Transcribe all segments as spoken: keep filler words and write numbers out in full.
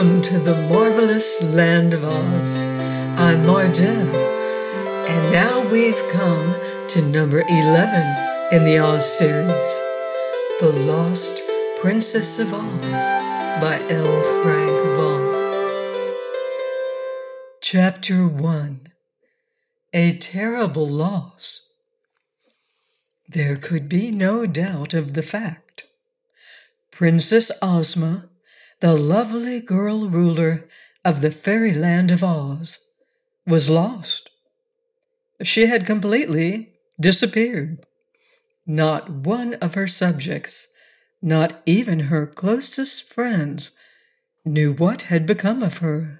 Welcome to the marvelous land of Oz. I'm Mardell, and now we've come to number eleven in the Oz series, The Lost Princess of Oz by L. Frank Baum. Chapter one. A Terrible Loss. There could be no doubt of the fact. Princess Ozma, the lovely girl ruler of the fairyland of Oz, was lost. She had completely disappeared. Not one of her subjects, not even her closest friends, knew what had become of her.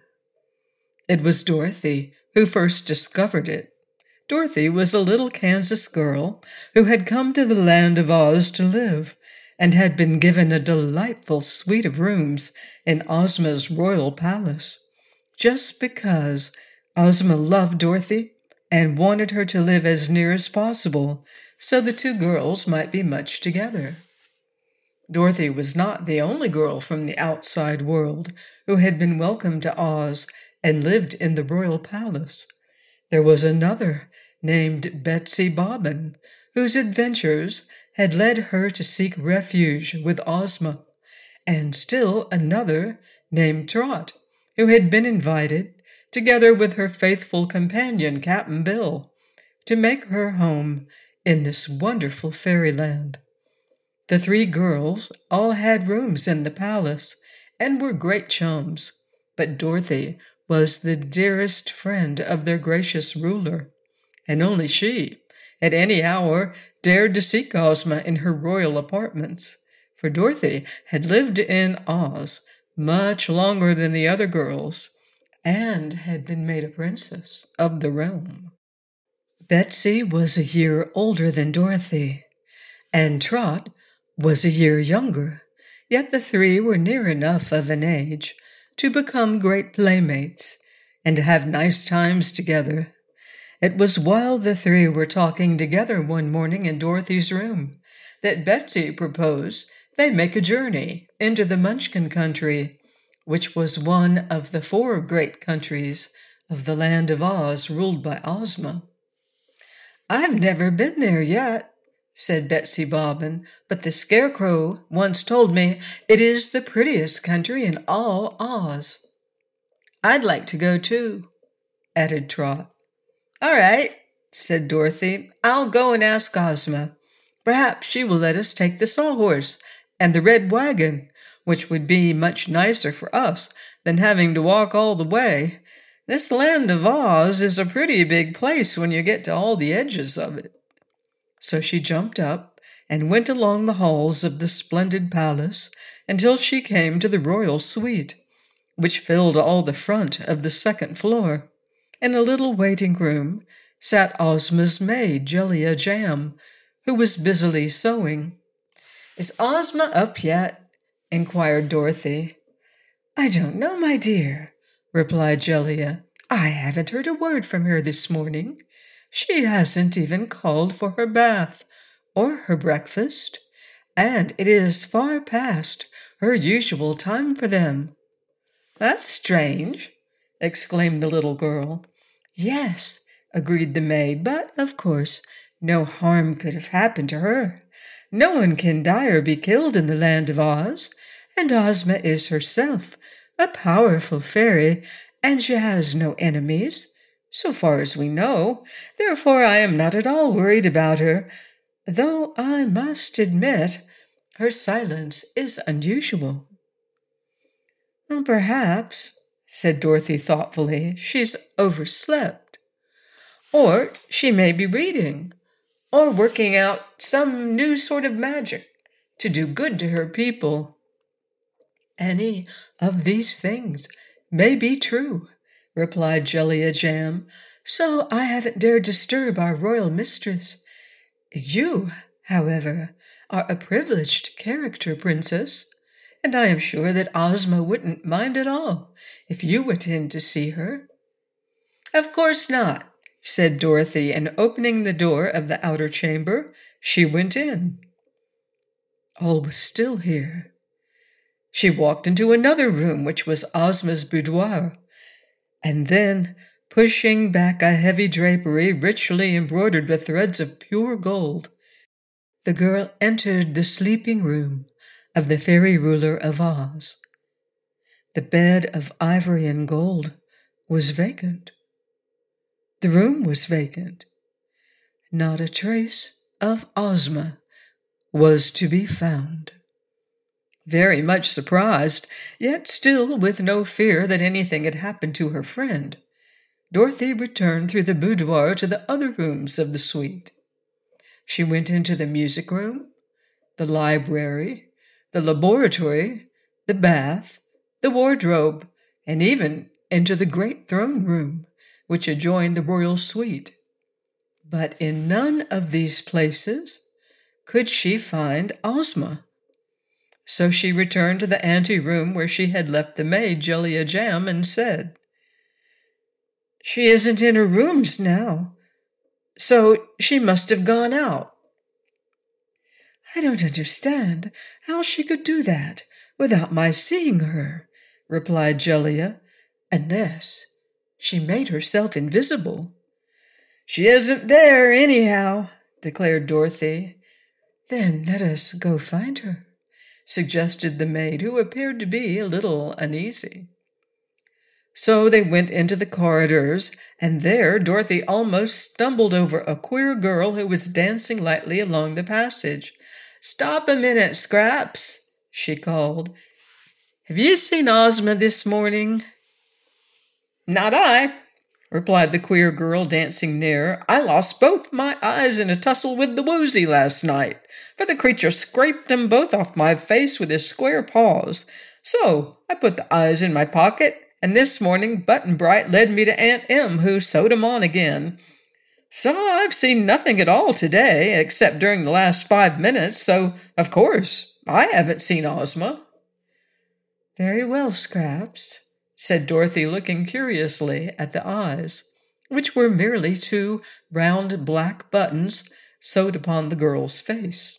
It was Dorothy who first discovered it. Dorothy was a little Kansas girl who had come to the land of Oz to live, and had been given a delightful suite of rooms in Ozma's royal palace, just because Ozma loved Dorothy and wanted her to live as near as possible so the two girls might be much together. Dorothy was not the only girl from the outside world who had been welcomed to Oz and lived in the royal palace. There was another named Betsy Bobbin, whose adventures had led her to seek refuge with Ozma, and still another named Trot, who had been invited, together with her faithful companion Cap'n Bill, to make her home in this wonderful fairyland. The three girls all had rooms in the palace and were great chums, but Dorothy was the dearest friend of their gracious ruler, and only she, at any hour, dared to seek Ozma in her royal apartments, for Dorothy had lived in Oz much longer than the other girls, and had been made a princess of the realm. Betsy was a year older than Dorothy, and Trot was a year younger, yet the three were near enough of an age to become great playmates and to have nice times together. It was while the three were talking together one morning in Dorothy's room that Betsy proposed they make a journey into the Munchkin country, which was one of the four great countries of the land of Oz ruled by Ozma. "I've never been there yet," said Betsy Bobbin, "but the Scarecrow once told me it is the prettiest country in all Oz." "I'd like to go too," added Trot. "All right," said Dorothy. "I'll go and ask Ozma. Perhaps she will let us take the Sawhorse and the Red Wagon, which would be much nicer for us than having to walk all the way. This land of Oz is a pretty big place when you get to all the edges of it." So she jumped up and went along the halls of the splendid palace until she came to the royal suite, which filled all the front of the second floor. In a little waiting room sat Ozma's maid, Jellia Jam, who was busily sewing. "Is Ozma up yet?" inquired Dorothy. "I don't know, my dear," replied Jellia. "I haven't heard a word from her this morning. She hasn't even called for her bath or her breakfast, and it is far past her usual time for them." "That's strange," exclaimed the little girl. "Yes," agreed the maid, "but, of course, no harm could have happened to her. No one can die or be killed in the land of Oz, and Ozma is herself a powerful fairy, and she has no enemies, so far as we know. Therefore I am not at all worried about her, though I must admit her silence is unusual." "Well, perhaps," said Dorothy thoughtfully, "she's overslept. Or she may be reading, or working out some new sort of magic to do good to her people." "Any of these things may be true," replied Jellia Jam, "so I haven't dared disturb our royal mistress. You, however, are a privileged character, Princess, and I am sure that Ozma wouldn't mind at all if you went in to see her." "Of course not," said Dorothy, and opening the door of the outer chamber, she went in. All was still here. She walked into another room, which was Ozma's boudoir, and then, pushing back a heavy drapery richly embroidered with threads of pure gold, the girl entered the sleeping room of the fairy ruler of Oz. The bed of ivory and gold was vacant. The room was vacant. Not a trace of Ozma was to be found. Very much surprised, yet still with no fear that anything had happened to her friend, Dorothy returned through the boudoir to the other rooms of the suite. She went into the music room, the library, the laboratory, the bath, the wardrobe, and even into the great throne room, which adjoined the royal suite. But in none of these places could she find Ozma. So she returned to the anteroom where she had left the maid, Jellia Jam, and said, "She isn't in her rooms now, so she must have gone out." "I don't understand how she could do that without my seeing her," replied Jellia, "unless she made herself invisible." "She isn't there, anyhow," declared Dorothy. "Then let us go find her," suggested the maid, who appeared to be a little uneasy. So they went into the corridors, and there Dorothy almost stumbled over a queer girl who was dancing lightly along the passage. "Stop a minute, Scraps," she called. "Have you seen Ozma this morning?" "Not I," replied the queer girl, dancing nearer. "I lost both my eyes in a tussle with the Woozy last night, for the creature scraped them both off my face with his square paws. So I put the eyes in my pocket, and this morning Button-Bright led me to Aunt Em, who sewed 'em on again. So I've seen nothing at all today, except during the last five minutes, so, of course, I haven't seen Ozma." "Very well, Scraps," said Dorothy, looking curiously at the eyes, which were merely two round black buttons sewed upon the girl's face.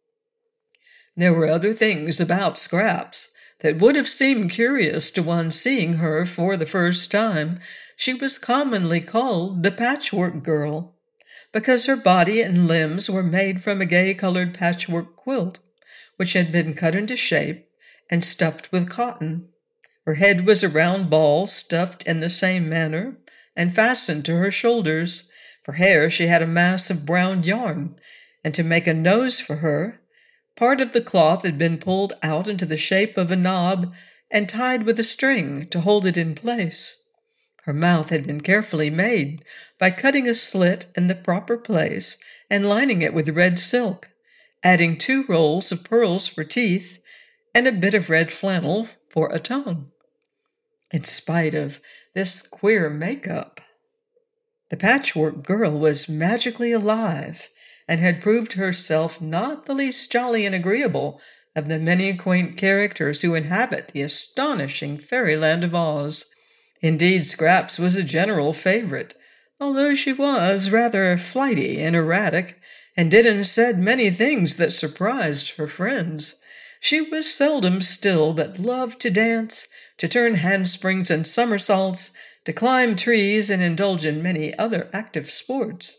There were other things about Scraps that would have seemed curious to one seeing her for the first time. She was commonly called the Patchwork Girl, because her body and limbs were made from a gay-colored patchwork quilt, which had been cut into shape and stuffed with cotton. Her head was a round ball stuffed in the same manner and fastened to her shoulders. For hair she had a mass of brown yarn, and to make a nose for her, part of the cloth had been pulled out into the shape of a knob and tied with a string to hold it in place. Her mouth had been carefully made by cutting a slit in the proper place and lining it with red silk, adding two rolls of pearls for teeth and a bit of red flannel for a tongue. In spite of this queer makeup, the Patchwork Girl was magically alive and had proved herself not the least jolly and agreeable of the many quaint characters who inhabit the astonishing fairyland of Oz. Indeed, Scraps was a general favorite, although she was rather flighty and erratic, and did and said many things that surprised her friends. She was seldom still, but loved to dance, to turn handsprings and somersaults, to climb trees, and indulge in many other active sports.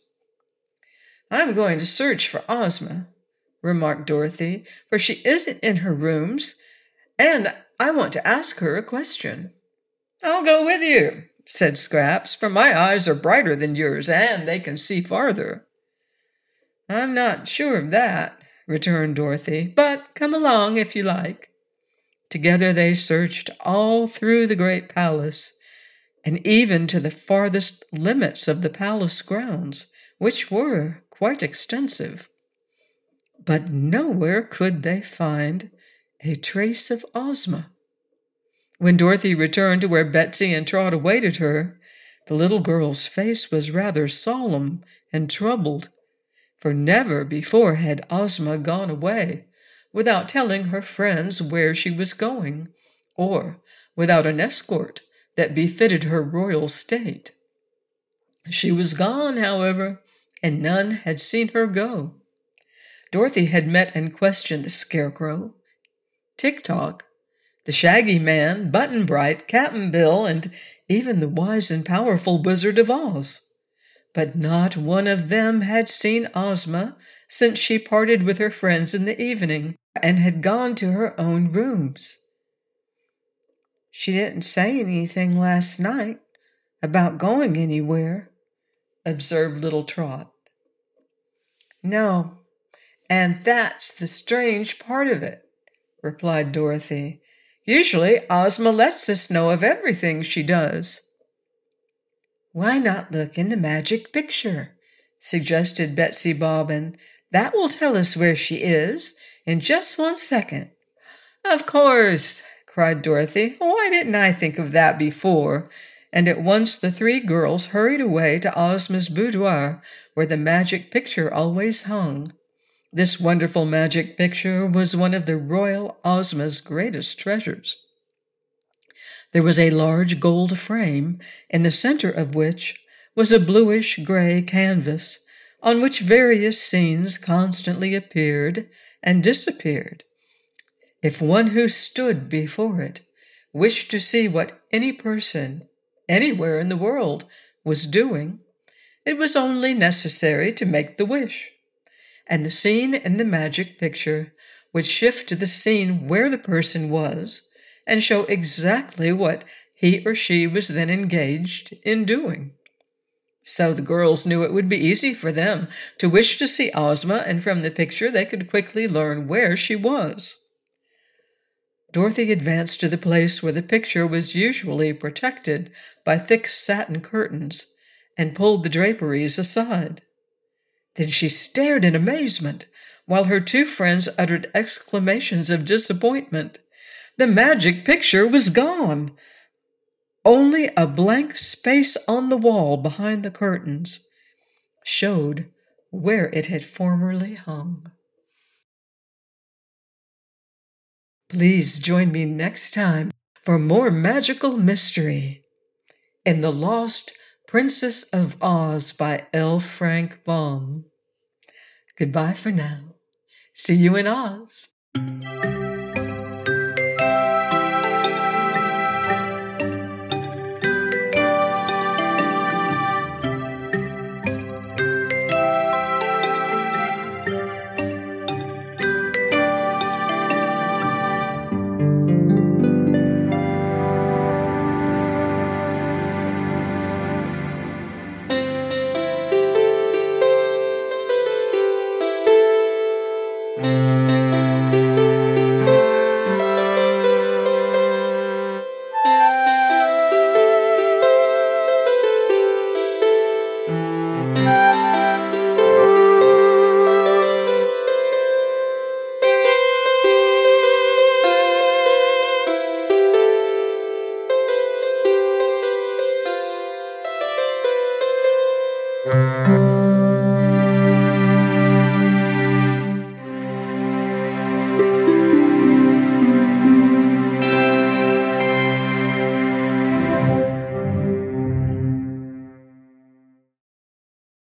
"I'm going to search for Ozma," remarked Dorothy, "for she isn't in her rooms, and I want to ask her a question." "I'll go with you," said Scraps, "for my eyes are brighter than yours, and they can see farther." "I'm not sure of that," returned Dorothy, "but come along if you like." Together they searched all through the great palace, and even to the farthest limits of the palace grounds, which were quite extensive. But nowhere could they find a trace of Ozma. When Dorothy returned to where Betsy and Trot awaited her, the little girl's face was rather solemn and troubled, for never before had Ozma gone away without telling her friends where she was going, or without an escort that befitted her royal state. She was gone, however, and none had seen her go. Dorothy had met and questioned the Scarecrow, Tik-Tok, The Shaggy Man, Button Bright, Cap'n Bill, and even the wise and powerful Wizard of Oz. But not one of them had seen Ozma since she parted with her friends in the evening and had gone to her own rooms. "She didn't say anything last night about going anywhere," observed little Trot. "No, and that's the strange part of it," replied Dorothy. "Usually Ozma lets us know of everything she does." "Why not look in the magic picture?" suggested Betsy Bobbin. "That will tell us where she is in just one second." "Of course!" cried Dorothy. "Why didn't I think of that before?" And at once the three girls hurried away to Ozma's boudoir, where the magic picture always hung. This wonderful magic picture was one of the royal Ozma's greatest treasures. There was a large gold frame, in the center of which was a bluish-gray canvas, on which various scenes constantly appeared and disappeared. If one who stood before it wished to see what any person, anywhere in the world, was doing, it was only necessary to make the wish, and the scene in the magic picture would shift to the scene where the person was and show exactly what he or she was then engaged in doing. So the girls knew it would be easy for them to wish to see Ozma, and from the picture they could quickly learn where she was. Dorothy advanced to the place where the picture was usually protected by thick satin curtains and pulled the draperies aside. Then she stared in amazement, while her two friends uttered exclamations of disappointment. The magic picture was gone. Only a blank space on the wall behind the curtains showed where it had formerly hung. Please join me next time for more magical mystery in The Lost Princess of Oz by L. Frank Baum. Goodbye for now. See you in Oz. Música